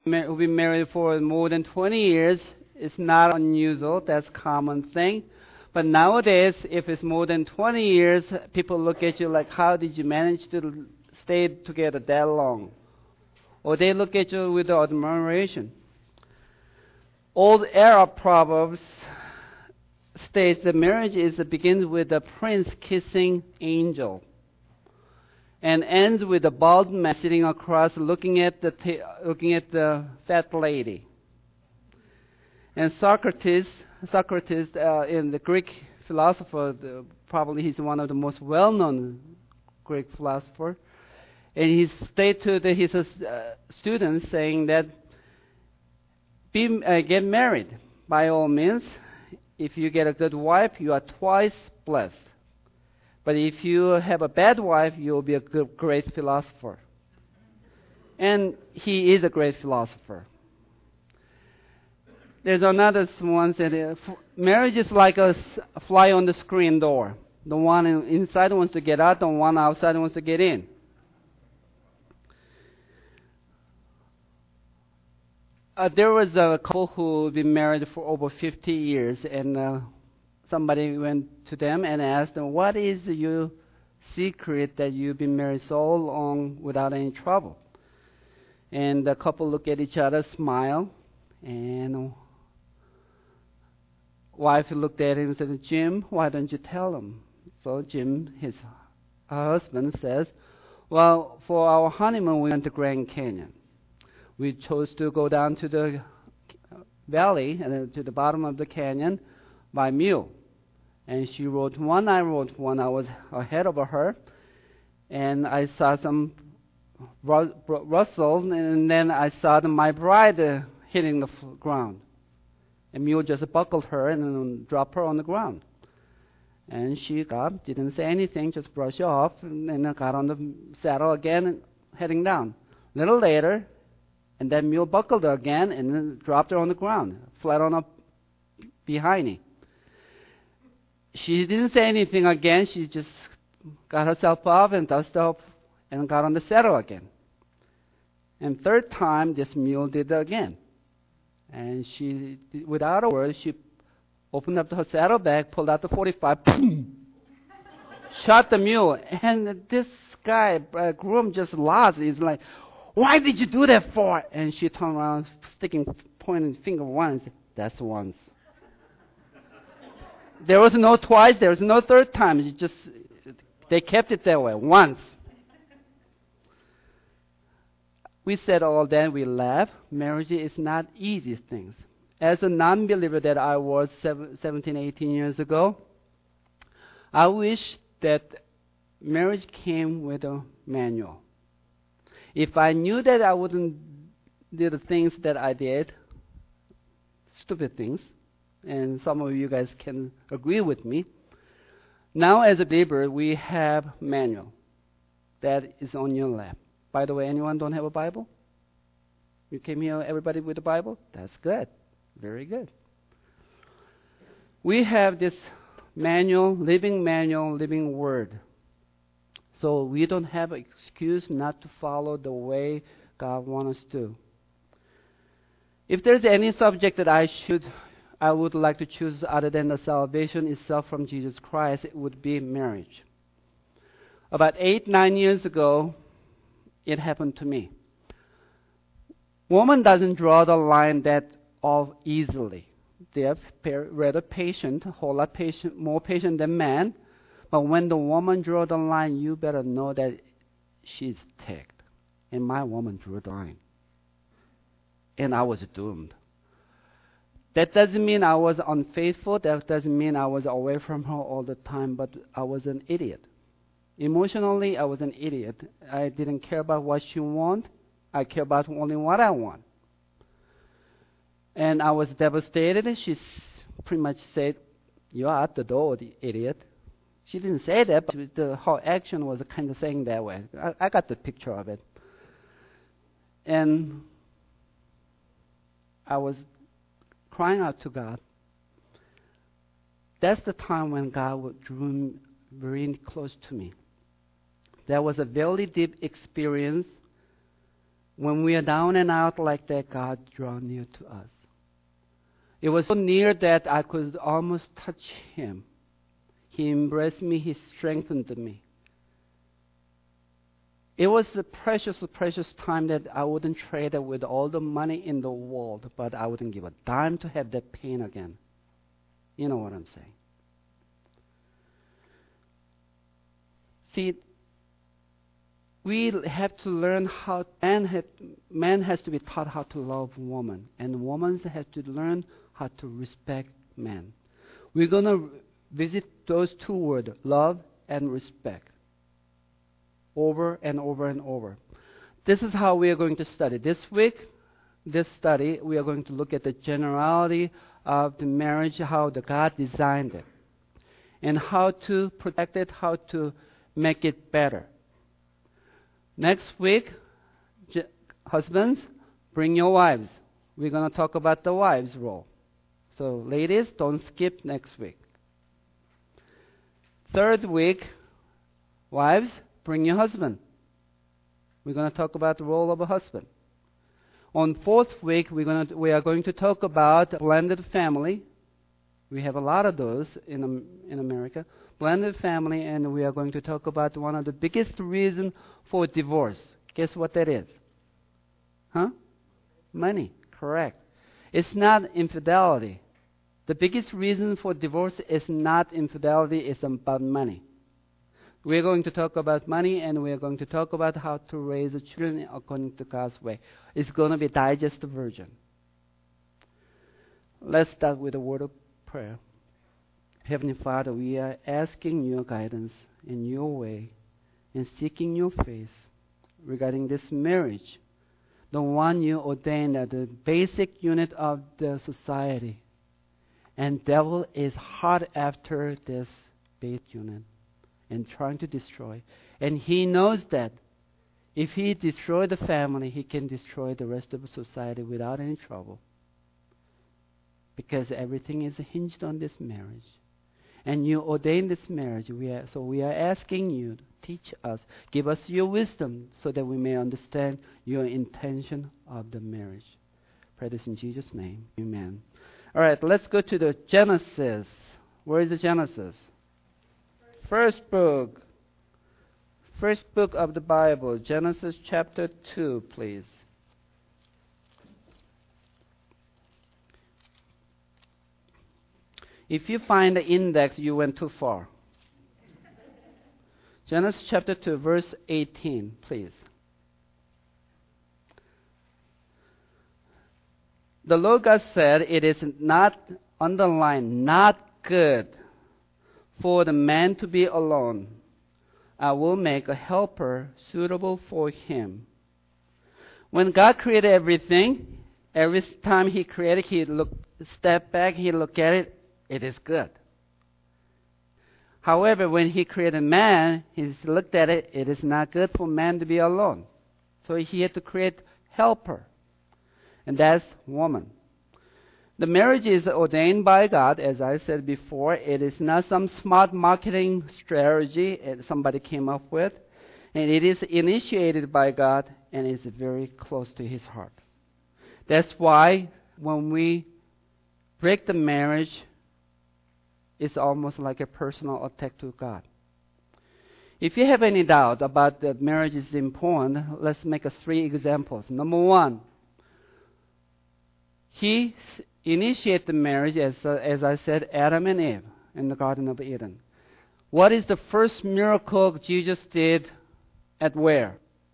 who've been married for more than 20 years, it's not unusual. That's a common thing. But nowadays, if it's more than 20 years, people look at you like, how did you manage to stay together that long? Or they look at you with admiration. Old era proverbs states that begins with a prince kissing angel and ends with a bald man sitting across looking at the fat lady. And Socrates, in the Greek philosopher, probably he's one of the most well-known Greek philosophers, and he stated to his students saying that get married by all means. If you get a good wife, you are twice blessed. But if you have a bad wife, you'll be a great philosopher. And he is a great philosopher. There's another one that marriage is like a fly on the screen door. The one inside wants to get out, the one outside wants to get in. There was a couple who had been married for over 50 years, and somebody went to them and asked them, what is your secret that you've been married so long without any trouble? And the couple looked at each other, smiled, and wife looked at him and said, Jim, why don't you tell him? So Jim, his husband, says, well, for our honeymoon, we went to Grand Canyon. We chose to go down to the valley and then to the bottom of the canyon by mule. And she rode one, I rode one. I was ahead of her. And I saw some rustle, and then I saw my bride hitting the ground. And mule just buckled her and then dropped her on the ground. And she didn't say anything, just brushed off, and then got on the saddle again, heading down. A little later, and that mule buckled her again and then dropped her on the ground, flat on her behind. She didn't say anything again. She just got herself up and dusted up and got on the saddle again. And third time, this mule did it again. And she, without a word, she opened up her saddlebag, pulled out the 45, boom, shot the mule. And this guy, groom, just lost. He's like, why did you do that for? And she turned around, pointing finger once. That's once. There was no twice. There was no third time. They kept it that way. Once. We said all that. We laughed. Marriage is not easy things. As a non-believer that I was 17, 18 years ago, I wish that marriage came with a manual. If I knew that I wouldn't do the things that I did, stupid things, and some of you guys can agree with me, now as a believer, we have manual that is on your lap. By the way, anyone don't have a Bible? You came here, everybody with a Bible? That's good. Very good. We have this manual, living word. So we don't have an excuse not to follow the way God wants us to. If there's any subject that I would like to choose other than the salvation itself from Jesus Christ, it would be marriage. About 8-9 years ago, it happened to me. Woman doesn't draw the line that off easily. They are rather patient, a whole lot more patient than man. But when the woman drew the line, you better know that she's ticked. And my woman drew the line. And I was doomed. That doesn't mean I was unfaithful. That doesn't mean I was away from her all the time. But I was an idiot. Emotionally, I was an idiot. I didn't care about what she wanted. I care about only what I want. And I was devastated. She pretty much said, "You're out the door, the idiot." She didn't say that, but her action was kind of saying that way. I got the picture of it. And I was crying out to God. That's the time when God drew very close to me. That was a very deep experience When we are down and out like that, God draw near to us. It was so near that I could almost touch Him. He embraced me. He strengthened me. It was a precious, precious time that I wouldn't trade it with all the money in the world, but I wouldn't give a dime to have that pain again. You know what I'm saying? See, we have to learn how, man has to be taught how to love woman, and women have to learn how to respect man. We're going to visit those two words, love and respect, over and over and over. This is how we are going to study. This week, this study, we are going to look at the generality of the marriage, how the God designed it, and how to protect it, how to make it better. Next week, husbands, bring your wives. We're going to talk about the wives' role. So ladies, don't skip next week. Third week, wives, bring your husband. We're going to talk about the role of a husband. On fourth week, we are going to talk about blended family. We have a lot of those in America. Blended family, and we are going to talk about one of the biggest reasons for divorce. Guess what that is? Huh? Money. Correct. It's not infidelity. The biggest reason for divorce is not infidelity, it's about money. We're going to talk about money, and we're going to talk about how to raise children according to God's way. It's going to be digested version. Let's start with a word of prayer. Heavenly Father, we are asking your guidance in your way and seeking your face regarding this marriage, the one you ordained as the basic unit of the society. And devil is hard after this base unit and trying to destroy. And he knows that if he destroys the family, he can destroy the rest of the society without any trouble. Because everything is hinged on this marriage. And you ordained this marriage. So we are asking you to teach us, give us your wisdom so that we may understand your intention of the marriage. Pray this in Jesus' name. Amen. All right, let's go to the Genesis. Where is the Genesis? First book of the Bible, Genesis chapter 2, please. If you find the index, you went too far. Genesis chapter 2, verse 18, please. The Lord God said, it is not, underlined, not good for the man to be alone. I will make a helper suitable for him. When God created everything, every time He created, He step back, He looked at it, it is good. However, when He created man, He looked at it, it is not good for man to be alone. So He had to create helper. And that's woman. The marriage is ordained by God, as I said before. It is not some smart marketing strategy somebody came up with. And it is initiated by God and is very close to His heart. That's why when we break the marriage, it's almost like a personal attack to God. If you have any doubt about that marriage is important, let's make 3 examples. Number 1, He initiated the marriage, as I said, Adam and Eve in the Garden of Eden. What is the first miracle Jesus did at where?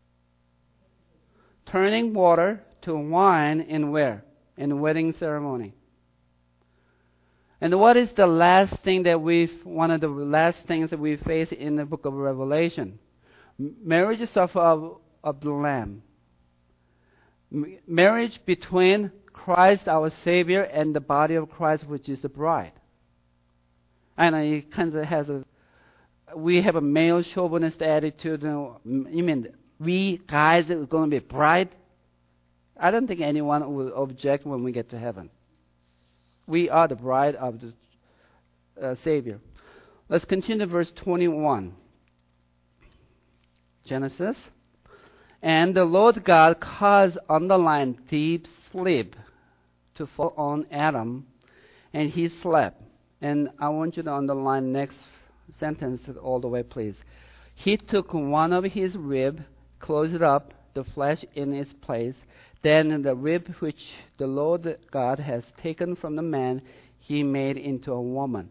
Turning water to wine in where? In the wedding ceremony. And what is the last thing one of the last things that we face in the book of Revelation? Marriage of the Lamb. Marriage between Christ our Savior and the body of Christ, which is the bride. And it kind of we have a male chauvinist attitude. You mean we guys are going to be bride? I don't think anyone will object when we get to heaven. We are the bride of the Savior. Let's continue verse 21. Genesis. And the Lord God caused underlying deep sleep to fall on Adam, and he slept. And I want you to underline next sentence all the way, please. He took one of his rib, closed up the flesh in its place. Then the rib which the Lord God has taken from the man, he made into a woman.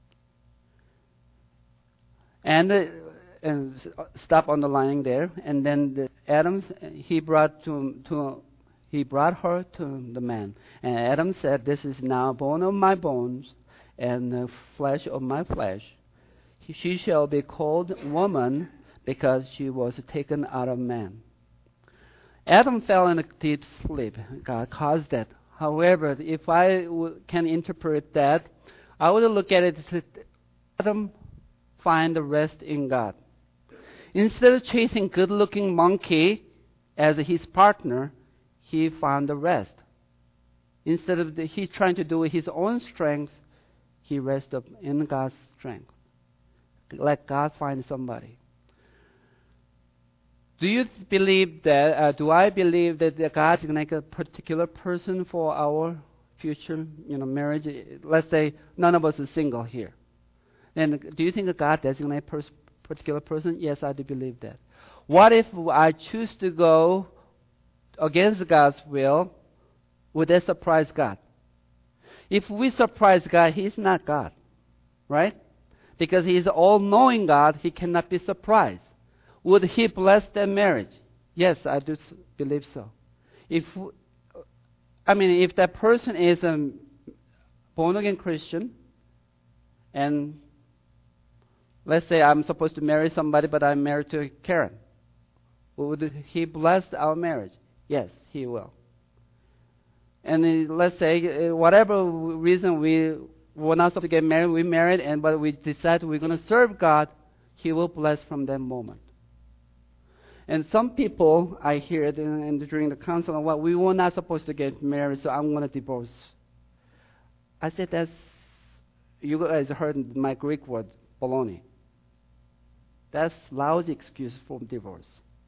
And stop underlining there. And then he brought her to the man. And Adam said, "This is now bone of my bones and the flesh of my flesh. She shall be called woman because she was taken out of man." Adam fell in a deep sleep. God caused that. However, if I can interpret that, I would look at it as Adam find the rest in God. Instead of chasing good-looking monkey as his partner, he found the rest. Instead of he trying to do his own strength, he rested in God's strength. Let God find somebody. Do you believe that? Do I believe that God is going to make a particular person for our future, marriage? Let's say none of us is single here. And do you think that God designates a particular person? Yes, I do believe that. What if I choose to go against God's will? Would that surprise God? If we surprise God, He's not God, right? Because He is all-knowing God, He cannot be surprised. Would He bless that marriage? Yes, I do believe so. If that person is a born-again Christian, and let's say I'm supposed to marry somebody, but I'm married to Karen, would He bless our marriage? Yes, He will. And let's say, whatever reason we were not supposed to get married, we married, but we decide we're going to serve God, He will bless from that moment. And some people, I hear during the council, well, we were not supposed to get married, so I'm going to divorce. I said, you guys heard my Greek word, baloney. That's lousy excuse for divorce.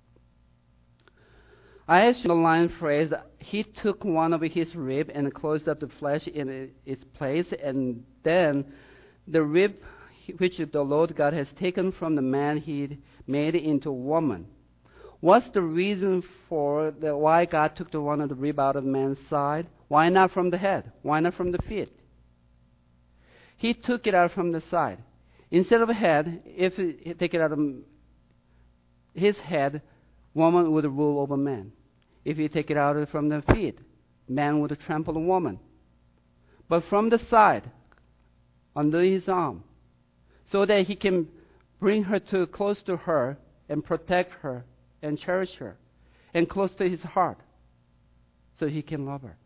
I asked the line phrase, he took one of his rib and closed up the flesh in its place, and then the rib which the Lord God has taken from the man, He made it into a woman. What's the reason for why God took the one of the rib out of man's side? Why not from the head? Why not from the feet? He took it out from the side. Instead of head, if he take it out of his head, woman would rule over man. If you take it out from the feet, man would trample the woman. But from the side, under his arm, so that he can bring her close to her and protect her and cherish her, and close to his heart, so he can love her.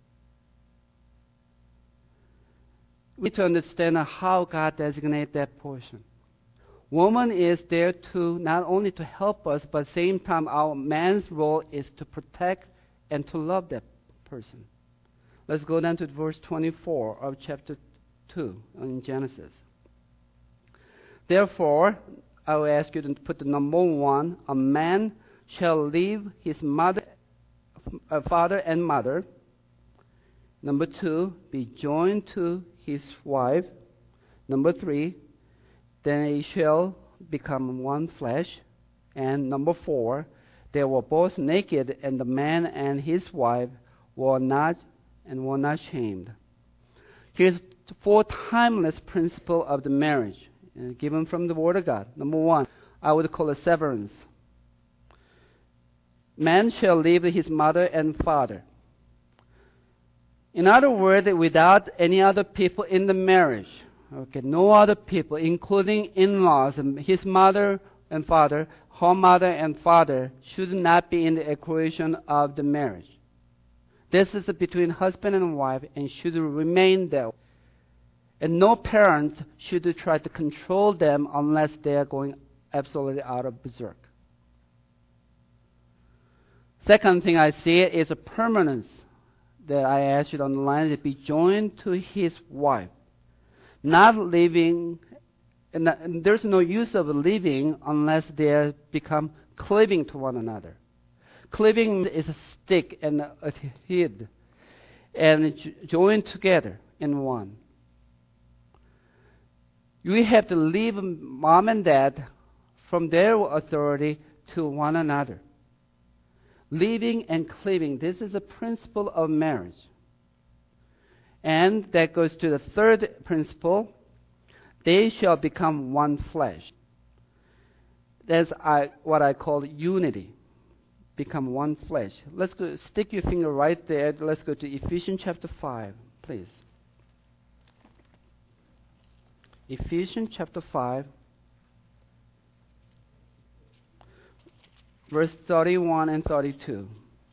We need to understand how God designated that portion. Woman is there to not only to help us, but at the same time, our man's role is to protect and to love that person. Let's go down to verse 24 of chapter 2 in Genesis. Therefore, I will ask you to put the number 1, a man shall leave his father and mother. Number 2, be joined to his wife. Number 3, then they shall become one flesh. And number 4, they were both naked, and the man and his wife were not shamed. Here's the 4 timeless principle of the marriage, given from the Word of God. Number 1, I would call it severance. Man shall leave his mother and father. In other words, without any other people in the marriage, no other people, including in-laws, his mother and father, her mother and father, should not be in the equation of the marriage. This is between husband and wife and should remain there. And no parent should try to control them unless they are going absolutely out of berserk. Second thing I see is a permanence that I asked you to underline, to be joined to his wife. Not living, and there's no use of living unless they become cleaving to one another. Cleaving is a stick and a head, and joined together in one. You have to leave mom and dad from their authority to one another. Leaving and cleaving, this is a principle of marriage. And that goes to the third principle. They shall become one flesh. That's what I call unity. Become one flesh. Let's go, stick your finger right there. Let's go to Ephesians chapter 5, please. Ephesians chapter 5, verse 31 and 32.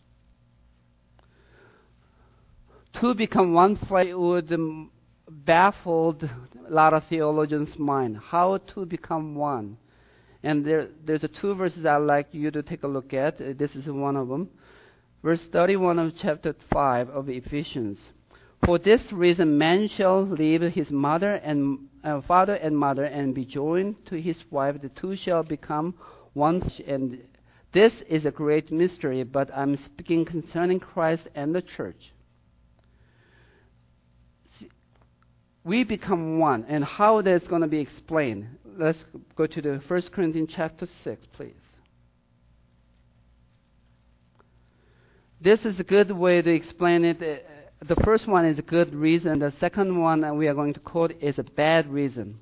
To become one flesh would baffled a lot of theologians' mind. How to become one? And there's two verses I'd like you to take a look at. This is one of them. Verse 31 of chapter 5 of Ephesians. For this reason, man shall leave his mother and father and mother and be joined to his wife. The two shall become one. And this is a great mystery, but I'm speaking concerning Christ and the church. We become one, and how that's going to be explained. Let's go to the 1 Corinthians chapter 6, please. This is a good way to explain it. The first one is a good reason. The second one we are going to quote is a bad reason.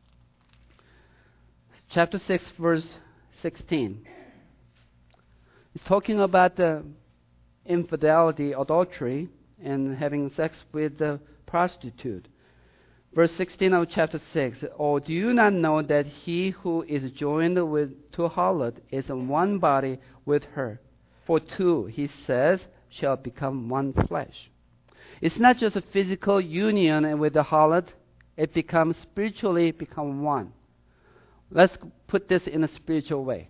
Chapter 6, verse 16. It's talking about the infidelity, adultery, and having sex with the prostitute. Verse 16 of chapter 6, or do you not know that he who is joined to a harlot is in one body with her? For two, he says, shall become one flesh. It's not just a physical union with the harlot, it becomes spiritually become one. Let's put this in a spiritual way.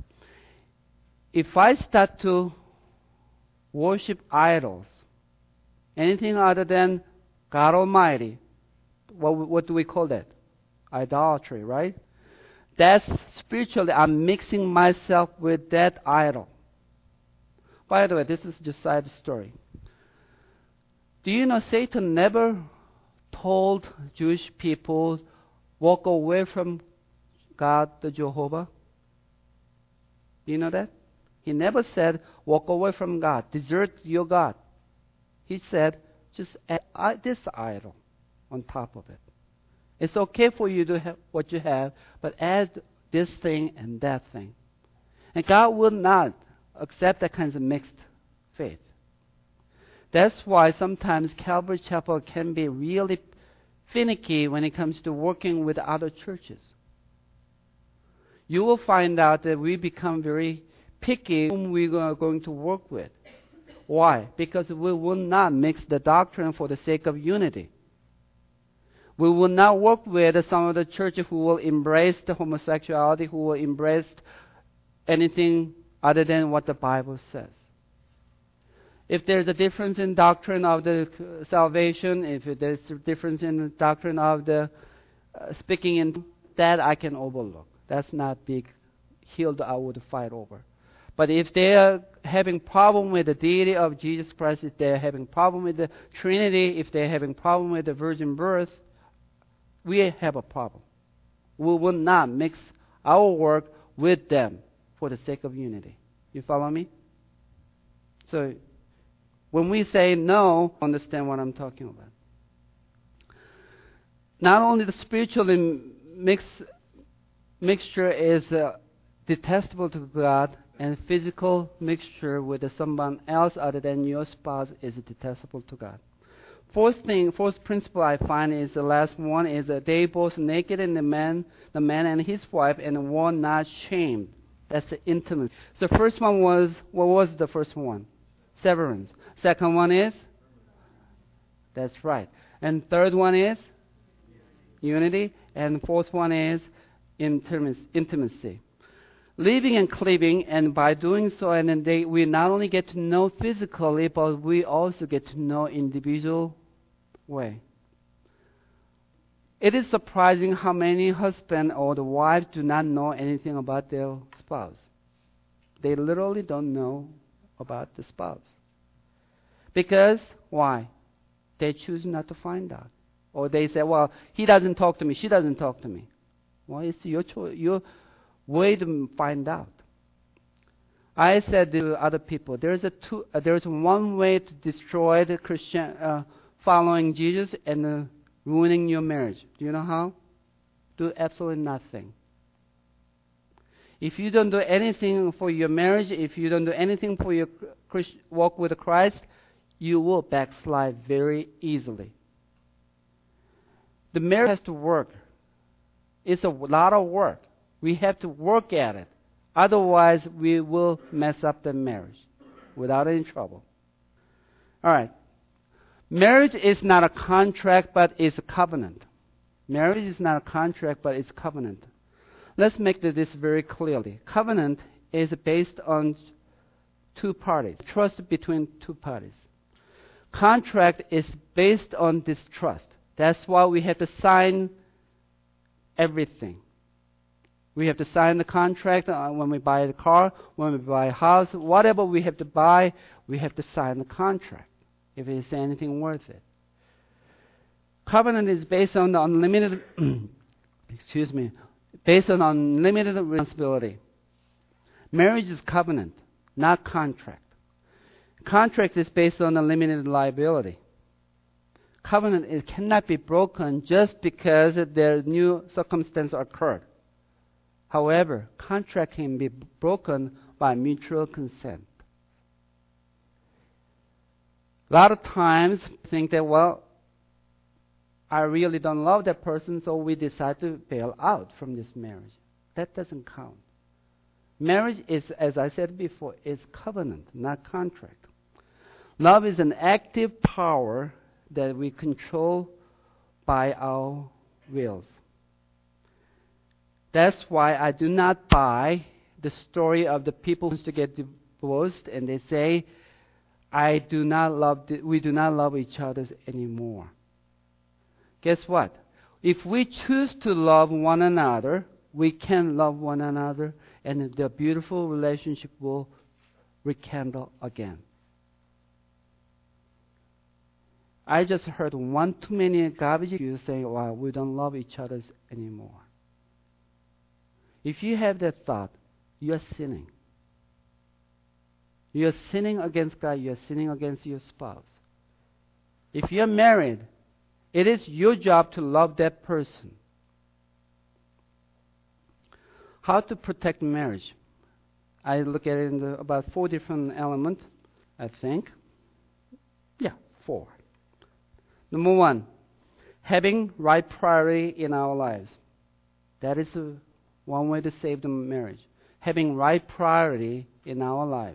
If I start to worship idols, anything other than God Almighty, what do we call that? Idolatry, right? That's spiritually, I'm mixing myself with that idol. By the way, this is just a side story. Do you know Satan never told Jewish people, walk away from God, the Jehovah? Do you know that? He never said, walk away from God, desert your God. He said, just add this idol on top of it. It's okay for you to have what you have, but add this thing and that thing. And God will not accept that kind of mixed faith. That's why sometimes Calvary Chapel can be really finicky when it comes to working with other churches. You will find out that we become very picky whom we are going to work with. Why? Because we will not mix the doctrine for the sake of unity. We will not work with some of the churches who will embrace the homosexuality, who will embrace anything other than what the Bible says. If there's a difference in doctrine of the salvation, if there's a difference in the doctrine of the speaking in, that I can overlook. That's not big hill that I would fight over. But if they are having problem with the deity of Jesus Christ, if they're having problem with the Trinity, if they're having problem with the virgin birth, we have a problem. We will not mix our work with them for the sake of unity. You follow me? So when we say no, understand what I'm talking about. Not only the spiritual mixture is detestable to God, and physical mixture with someone else other than your spouse is detestable to God. Fourth principle I find is the last one is that they both naked and the man and his wife and were not shamed. That's the intimacy. So first one was, what was the first one? Severance. Second one is? That's right. And third one is? Unity. And fourth one is intimacy. Living and cleaving, and by doing so, and then we not only get to know physically, but we also get to know individual way. It is surprising how many husbands or the wives do not know anything about their spouse. They literally don't know about the spouse. Because, why? They choose not to find out. Or they say, well, he doesn't talk to me, she doesn't talk to me. Well, it's your choice, your way to find out. I said to other people, there's one way to destroy the Christian following Jesus and ruining your marriage. Do you know how? Do absolutely nothing. If you don't do anything for your marriage, if you don't do anything for your walk with Christ, you will backslide very easily. The marriage has to work. It's a lot of work. We have to work at it. Otherwise, we will mess up the marriage without any trouble. All right. Marriage is not a contract, but it's a covenant. Marriage is not a contract, but it's a covenant. Let's make this very clearly. Covenant is based on two parties, trust between two parties. Contract is based on distrust. That's why we have to sign everything. We have to sign the contract when we buy the car, when we buy a house, whatever we have to buy, we have to sign the contract if it is anything worth it. Covenant is based on the unlimited, based on unlimited responsibility. Marriage is covenant, not contract. Contract is based on unlimited liability. Covenant, it cannot be broken just because the new circumstance occurred. However, contract can be broken by mutual consent. A lot of times, think that, well, I really don't love that person, so we decide to bail out from this marriage. That doesn't count. Marriage is, as I said before, is covenant, not contract. Love is an active power that we control by our wills. That's why I do not buy the story of the people who get divorced and they say, we do not love each other anymore. Guess what? If we choose to love one another, we can love one another and the beautiful relationship will rekindle again. I just heard one too many garbage you saying, well, we don't love each other anymore. If you have that thought, you are sinning. You are sinning against God. You are sinning against your spouse. If you are married, it is your job to love that person. How to protect marriage? I look at it in about 4 different elements, I think. Yeah, 4. Number 1, having right priority in our lives. That is one way to save the marriage. Having right priority in our lives.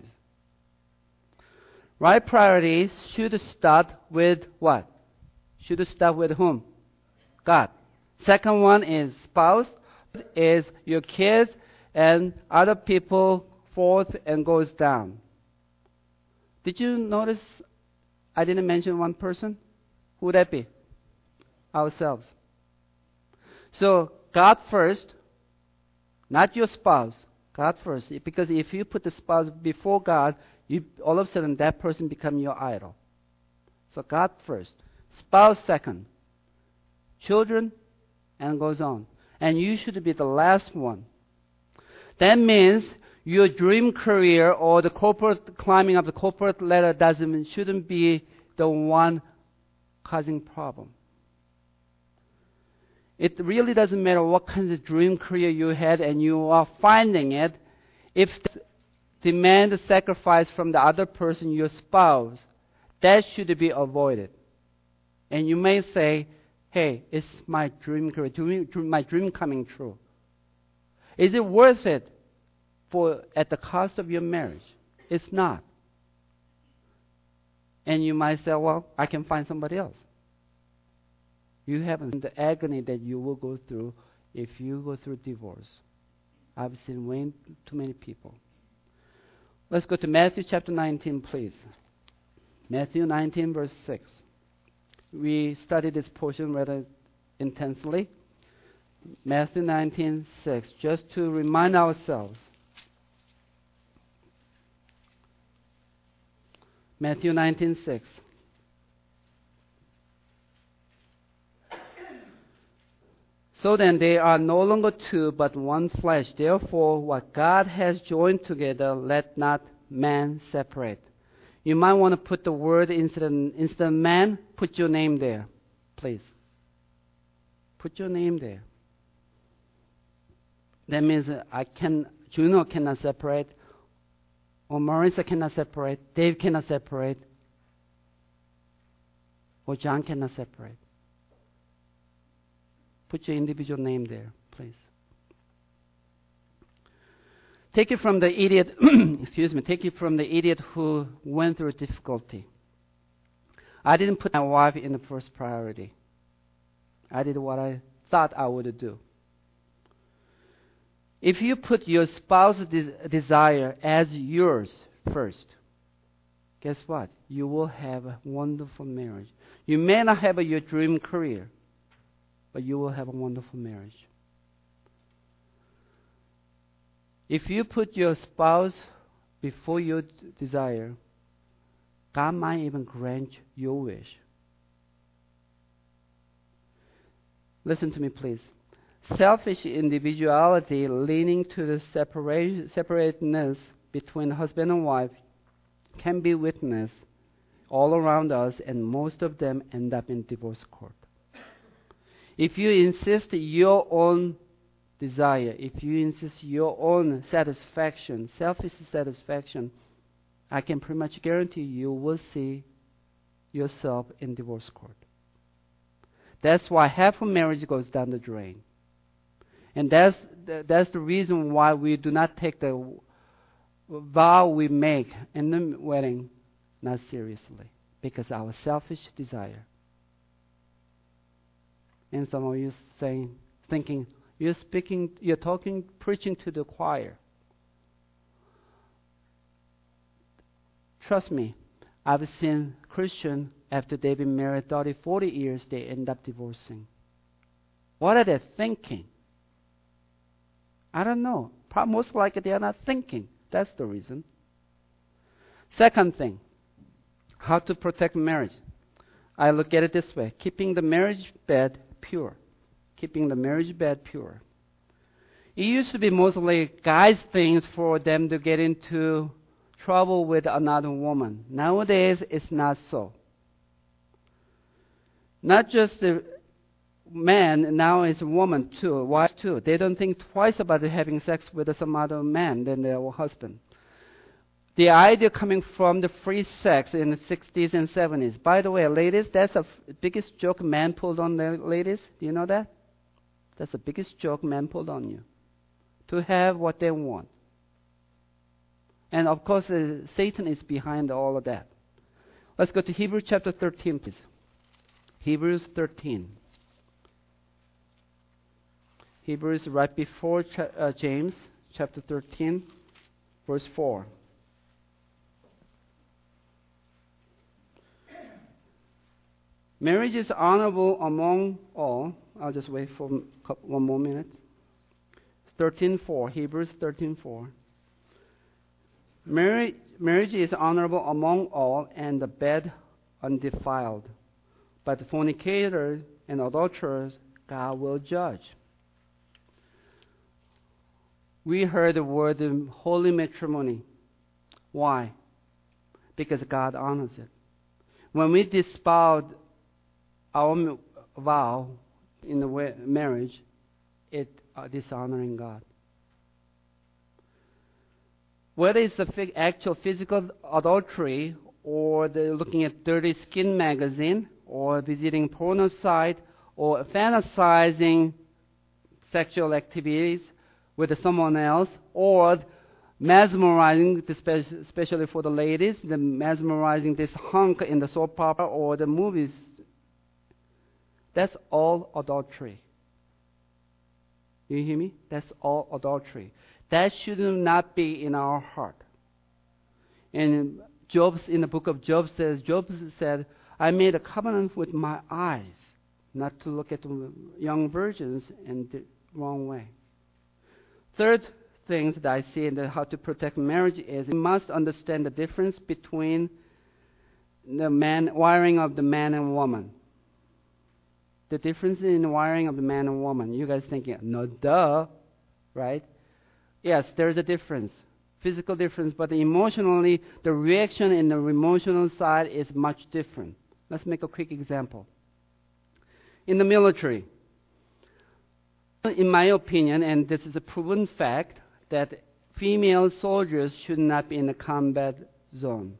Right priorities should start with what? Should start with whom? God. Second one is spouse, is your kids, and other people, fourth, and goes down. Did you notice I didn't mention one person? Who would that be? Ourselves. So God first, not your spouse. God first. Because if you put the spouse before God, all of a sudden that person becomes your idol. So God first. Spouse second. Children, and goes on. And you should be the last one. That means your dream career or the corporate climbing up the corporate ladder shouldn't be the one causing problem. It really doesn't matter what kind of dream career you had and you are finding it. If demand a sacrifice from the other person, your spouse, that should be avoided. And you may say, hey, it's my dream career, my dream coming true. Is it worth it at the cost of your marriage? It's not. And you might say, well, I can find somebody else. You haven't the agony that you will go through if you go through divorce. I've seen way too many people. Let's go to Matthew chapter 19, please. Matthew 19, verse 6. We studied this portion rather intensely. Matthew 19, 6. Just to remind ourselves. Matthew 19:6. So then they are no longer two, but one flesh. Therefore, what God has joined together, let not man separate. You might want to put the word instead of man, put your name there, please. Put your name there. That means Juno cannot separate, or Marissa cannot separate, Dave cannot separate, or John cannot separate. Put your individual name there, please. Take it from the idiot, take it from the idiot who went through difficulty. I didn't put my wife in the first priority. I did what I thought I would do. If you put your spouse's desire as yours first, guess what? You will have a wonderful marriage. You may not have your dream career, but you will have a wonderful marriage. If you put your spouse before your desire, God might even grant your wish. Listen to me, please. Selfish individuality leaning to the separateness between husband and wife can be witnessed all around us, and most of them end up in divorce court. If you insist your own desire, if you insist your own satisfaction, selfish satisfaction, I can pretty much guarantee you will see yourself in divorce court. That's why half of marriage goes down the drain. And that's the reason why we do not take the vow we make in the wedding not seriously, because our selfish desire. And some of you thinking, preaching to the choir. Trust me, I've seen Christians, after they've been married 30, 40 years, they end up divorcing. What are they thinking? I don't know. Most likely they are not thinking. That's the reason. Second thing, how to protect marriage. I look at it this way: keeping the marriage bed pure. Keeping the marriage bed pure. It used to be mostly guys' things for them to get into trouble with another woman. Nowadays, it's not so. Not just the man, now it's a woman too, wife too. They don't think twice about having sex with some other man than their husband. The idea coming from the free sex in the 60s and 70s. By the way, ladies, that's the biggest joke man pulled on the ladies. Do you know that? That's the biggest joke man pulled on you. To have what they want. And of course, Satan is behind all of that. Let's go to Hebrews chapter 13, please. Hebrews 13. Hebrews right before James, chapter 13, verse 4. Marriage is honorable among all. I'll just wait for one more minute. 13:4, Hebrews 13:4. Marriage is honorable among all, and the bed undefiled. But the fornicators and adulterers, God will judge. We heard the word holy matrimony. Why? Because God honors it. When we disavowed our vow in the marriage, it dishonoring God. Whether it's the actual physical adultery, or looking at Dirty Skin magazine, or visiting porno site, or fantasizing sexual activities with someone else, or mesmerizing, especially for the ladies, the mesmerizing this hunk in the soap opera or the movies, that's all adultery. You hear me? That's all adultery. That should not be in our heart. And in the book of Job said, I made a covenant with my eyes not to look at young virgins in the wrong way. Third thing that I see in how to protect marriage is we must understand the difference between wiring of the man and woman. The difference in the wiring of the man and woman. You guys thinking, no, duh, right? Yes, there's a difference, physical difference, but emotionally, the reaction in the emotional side is much different. Let's make a quick example. In the military, in my opinion, and this is a proven fact, that female soldiers should not be in the combat zone.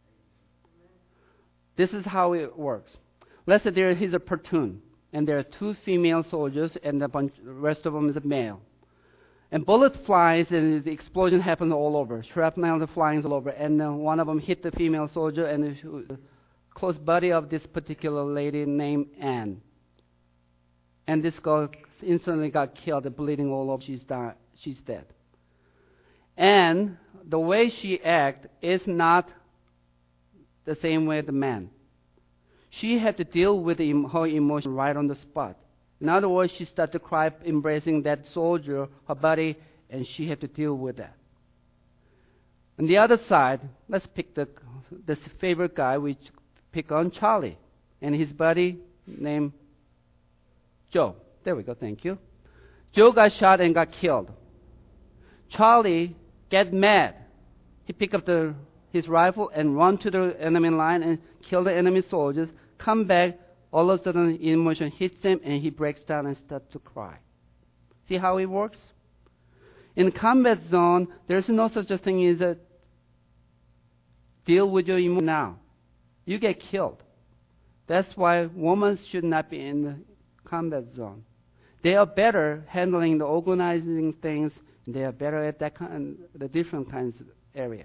This is how it works. Let's say there is a platoon, and there are 2 female soldiers, and the rest of them is a male. And bullet flies, and the explosion happens all over. Shrapnel flying all over, and one of them hit the female soldier, and the close buddy of this particular lady named Anne. And this girl instantly got killed, bleeding all over. She's dead. And the way she acts is not the same way the man. She had to deal with her emotion right on the spot. In other words, she started to cry, embracing that soldier, her buddy, and she had to deal with that. On the other side, let's pick the favorite guy. We pick on Charlie and his buddy named Joe. There we go, thank you. Joe got shot and got killed. Charlie get mad. He picked up his rifle and run to the enemy line and kill the enemy soldiers. Come back, all of a sudden emotion hits him and he breaks down and starts to cry. See how it works? In the combat zone, there's no such a thing as a deal with your emotion now. You get killed. That's why women should not be in the combat zone. They are better handling the organizing things. They are better at the different kinds of area.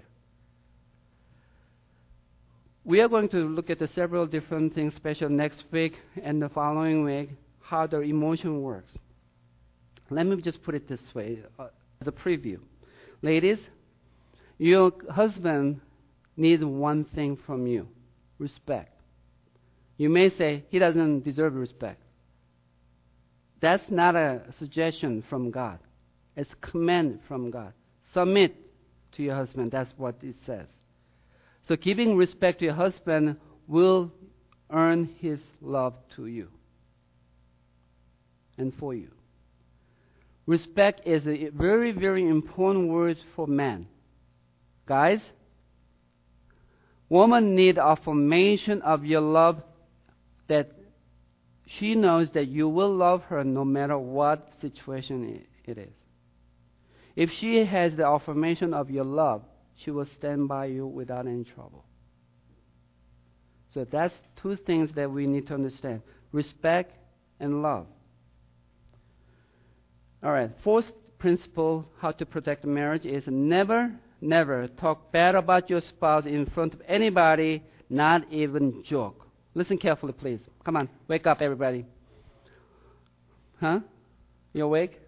We are going to look at the several different things, especially next week and the following week, how the emotion works. Let me just put it this way, as a preview. Ladies, your husband needs one thing from you, respect. You may say, he doesn't deserve respect. That's not a suggestion from God. It's a command from God. Submit to your husband. That's what it says. So giving respect to your husband will earn his love to you and for you. Respect is a very, very important word for men. Guys, women need affirmation of your love, that she knows that you will love her no matter what situation it is. If she has the affirmation of your love, she will stand by you without any trouble. So that's 2 things that we need to understand. Respect and love. All right, 4th principle, how to protect marriage, is never, never talk bad about your spouse in front of anybody, not even joke. Listen carefully, please. Come on, wake up, everybody. Huh? You awake?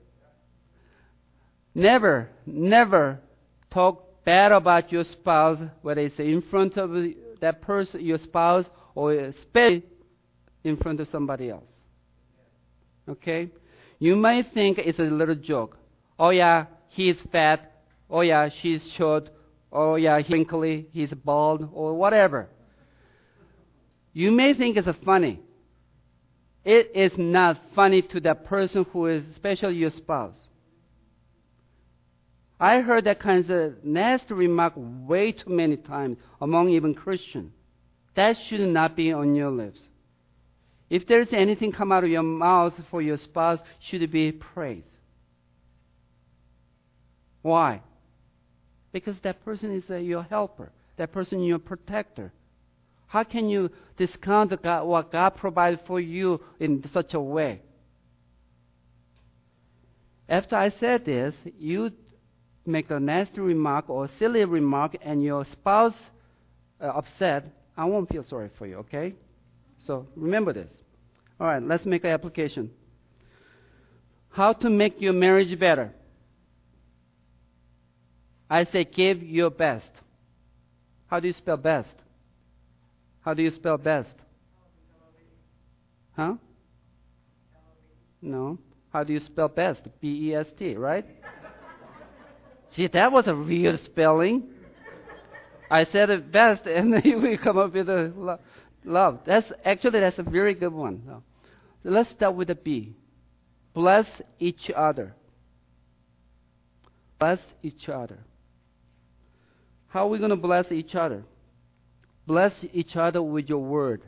Never, never talk bad about your spouse, whether it's in front of that person, your spouse, or especially in front of somebody else. Okay? You might think it's a little joke. Oh yeah, he's fat. Oh yeah, she's short. Oh yeah, he's wrinkly, he's bald, or whatever. You may think it's funny. It is not funny to that person who is, especially your spouse. I heard that kind of nasty remark way too many times among even Christians. That should not be on your lips. If there's anything come out of your mouth for your spouse, should it be praise. Why? Because that person is your helper. That person is your protector. How can you discount what God provided for you in such a way? After I said this, you make a nasty remark or a silly remark and your spouse upset, I won't feel sorry for you, okay? So remember this. All right, let's make an application. How to make your marriage better? I say give your best. How do you spell best? How do you spell best? Huh? No. How do you spell best? B-E-S-T, right? See, that was a weird spelling. I said it best, and then we come up with a love. That's a very good one. So let's start with the B. Bless each other. Bless each other. How are we going to bless each other? Bless each other with your word.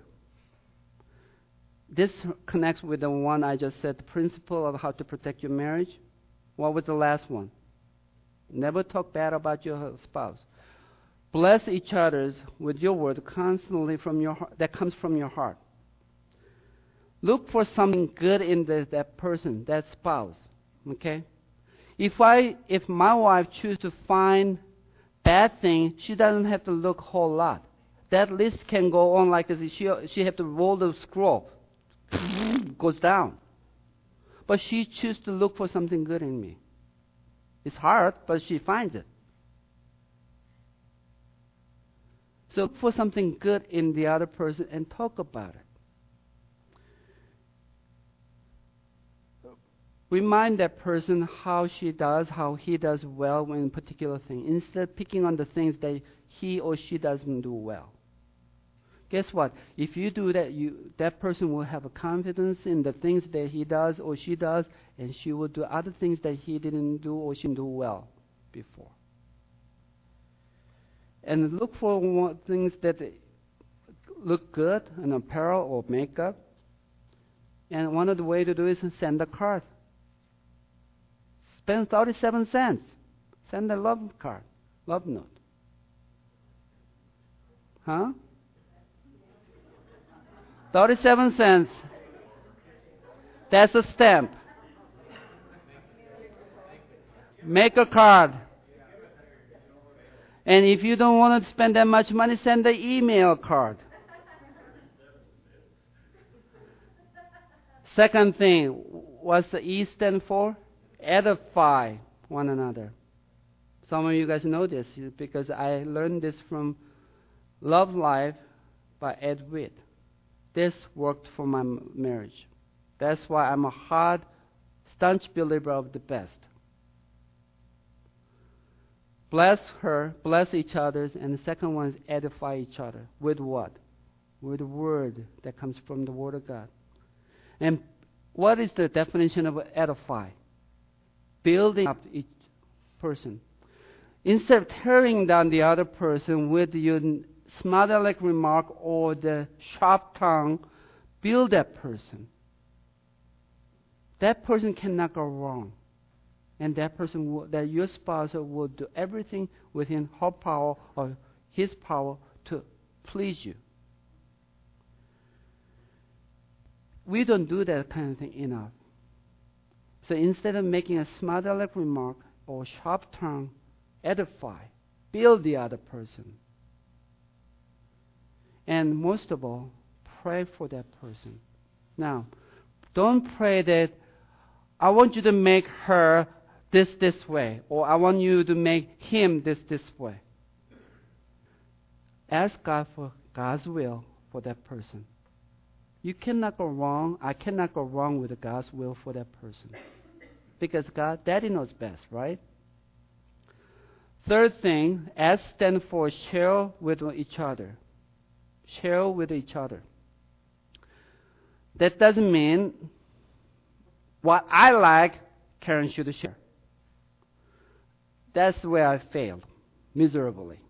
This connects with the one I just said, the principle of how to protect your marriage. What was the last one? Never talk bad about your spouse. Bless each other with your word constantly from your heart, that comes from your heart. Look for something good in that person, that spouse. Okay? If my wife chooses to find bad thing, she doesn't have to look a whole lot. That list can go on like this. She have to roll the scroll. Goes down. But she chooses to look for something good in me. It's hard, but she finds it. So look for something good in the other person and talk about it. Remind that person how she does, how he does well in a particular thing, instead of picking on the things that he or she doesn't do well. Guess what? If you do that, that person will have a confidence in the things that he does or she does, and she will do other things that he didn't do or she didn't do well before. And look for things that look good in apparel or makeup. And one of the ways to do is to send a card. Spend 37 cents. Send a love card, love note. Huh? 37 cents. That's a stamp. Make a card. And if you don't want to spend that much money, send an email card. Second thing, what's the E stand for? Edify one another. Some of you guys know this because I learned this from Love Life by Ed Witt. This worked for my marriage. That's why I'm a hard, staunch believer of the best. Bless her, bless each other, and the second one is edify each other. With what? With the word that comes from the Word of God. And what is the definition of edify? Building up each person. Instead of tearing down the other person with your smart-aleck remark or the sharp tongue, build that person. That person cannot go wrong. And that person, that your spouse will do everything within her power or his power to please you. We don't do that kind of thing enough. So instead of making a smart-aleck remark or sharp tongue, edify, build the other person. And most of all, pray for that person. Now, don't pray that I want you to make her this way, or I want you to make him this way. Ask God for God's will for that person. You cannot go wrong. I cannot go wrong with God's will for that person. Because Daddy knows best, right? Third thing, S stands for share with each other. Share with each other. That doesn't mean what I like, Karen should share. That's where I failed miserably.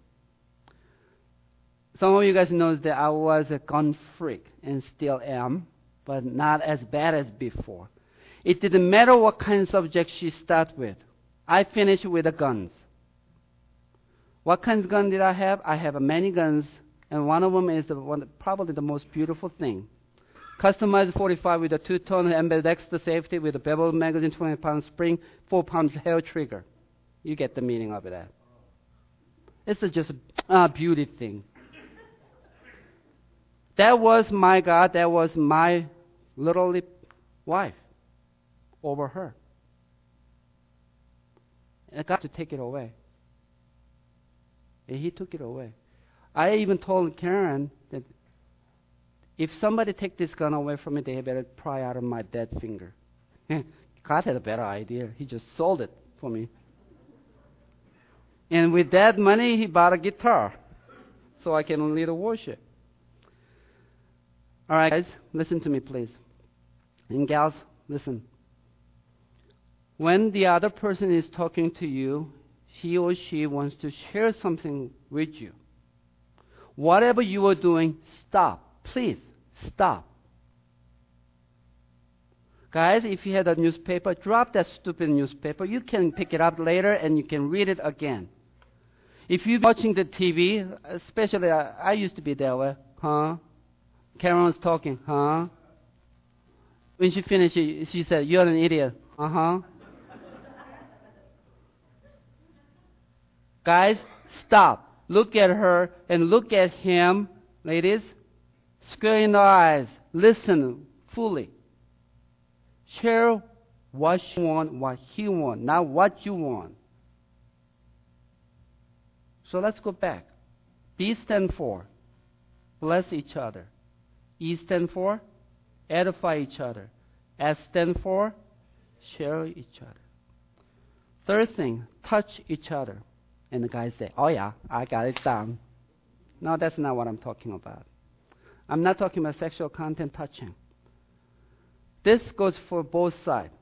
Some of you guys know that I was a gun freak and still am, but not as bad as before. It didn't matter what kind of subject she started with. I finished with the guns. What kind of gun did I have? I have many guns, and one of them is probably the most beautiful thing. Customized 45 with a 2-tone ambidextrous safety with a bevel magazine, 20-pound spring, 4-pound hair trigger. You get the meaning of that. It's just a beauty thing. That was my God. That was my literally wife over her. And I got to take it away. And he took it away. I even told Karen that if somebody take this gun away from me, they better pry out of my dead finger. God had a better idea. He just sold it for me. And with that money, he bought a guitar. so I can lead the worship. All right, guys, listen to me, please. And gals, listen. When the other person is talking to you, he or she wants to share something with you. Whatever you are doing, stop. Please, stop. Guys, if you had a newspaper, drop that stupid newspaper. You can pick it up later and you can read it again. If you're watching the TV, especially I used to be that way, huh? Karen was talking, huh? When she finished, she said, "You're an idiot." Uh-huh. Guys, stop. Look at her and look at him. Ladies, square in the eyes. Listen fully. Share what she wants, what he wants, not what you want. So let's go back. B stand for bless each other. E stand for edify each other. S stand for share each other. Third thing, touch each other. And the guys say, "Oh yeah, I got it down." No, that's not what I'm talking about. I'm not talking about sexual content touching. This goes for both sides.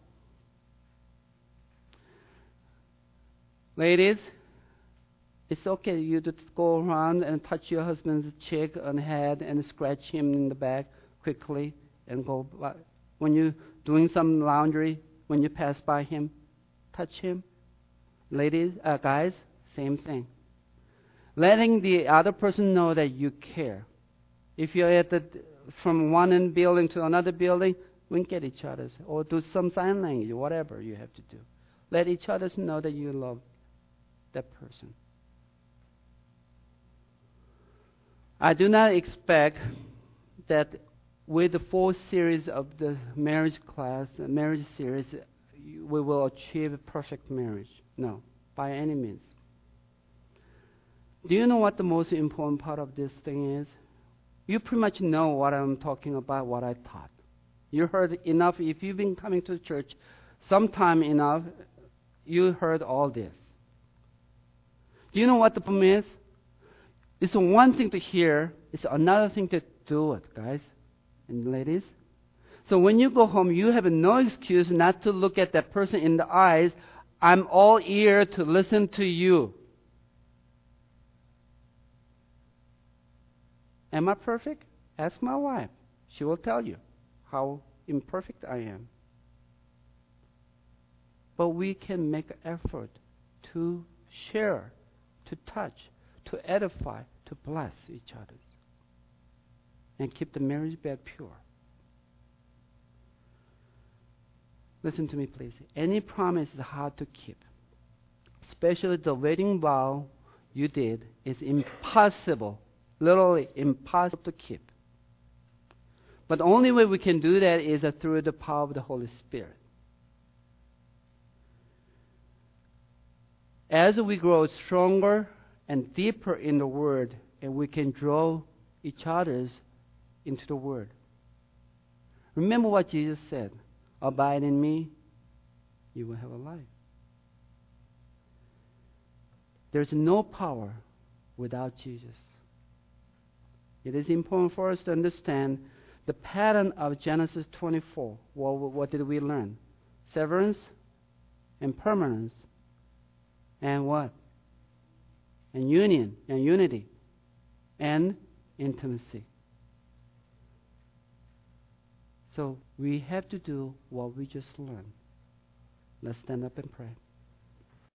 Ladies, it's okay you to go around and touch your husband's cheek and head and scratch him in the back quickly and go. When you're doing some laundry, when you pass by him, touch him. Ladies, guys, same thing. Letting the other person know that you care. If you're from one end building to another building, wink at each other or do some sign language, whatever you have to do. Let each other know that you love that person. I do not expect that with the 4 series of the marriage class, the marriage series, we will achieve a perfect marriage. No, by any means. Do you know what the most important part of this thing is? You pretty much know what I'm talking about, what I taught. You heard enough. If you've been coming to church sometime enough, you heard all this. Do you know what the problem is? It's one thing to hear. It's another thing to do it, guys and ladies. So when you go home, you have no excuse not to look at that person in the eyes. I'm all ear to listen to you. Am I perfect? Ask my wife. She will tell you how imperfect I am. But we can make an effort to share, to touch, to edify, to bless each other, and keep the marriage bed pure. Listen to me, please. Any promise is hard to keep. Especially the wedding vow you did is impossible, literally impossible to keep. But the only way we can do that is through the power of the Holy Spirit. As we grow stronger and deeper in the Word, and we can draw each other's into the Word. Remember what Jesus said, "Abide in me, you will have a life." There's no power without Jesus. It is important for us to understand the pattern of Genesis 24. What did we learn? Severance and permanence. And what? And union and unity and intimacy. So we have to do what we just learned. Let's stand up and pray.